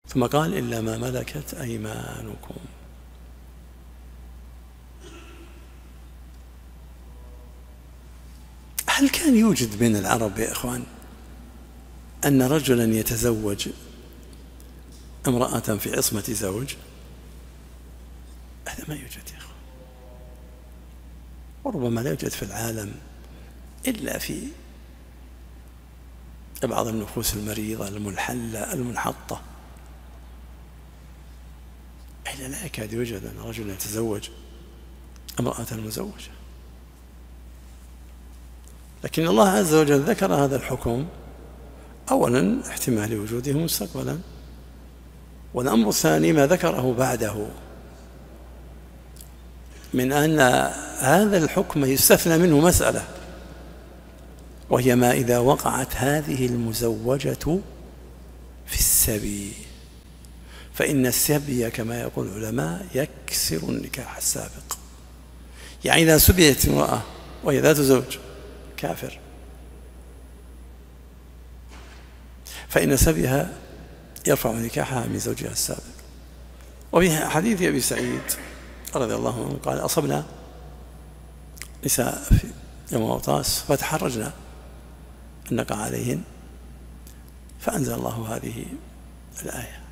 ثم قال إلا ما ملكت أيمانكم. هل كان يوجد بين العرب يا إخوان أن رجلا يتزوج امرأة في عصمة زوج؟ هذا ما يوجد يا إخوان، وربما لا يوجد في العالم إلا في بعض النفوس المريضة المنحلة المنحطة، إلا لا يكاد يوجد أن رجل يتزوج امرأة مزوجة. لكن الله عز وجل ذكر هذا الحكم أولا احتمال وجوده مستقبلا، والأمر الثاني ما ذكره بعده من أن هذا الحكم يستثنى منه مسألة، وهي ما إذا وقعت هذه المزوجة في السبي، فإن السبي كما يقول العلماء يكسر النكاح السابق. يعني إذا سبيت امرأة وهي ذات زوج كافر فإن سبيها يرفع نكاحها من زوجها السابق. وفي حديث أبي سعيد رضي الله عنه قال أصبنا نساء في يوم أوطاس فتحرجنا أن نقع عليهن، فأنزل الله هذه الآية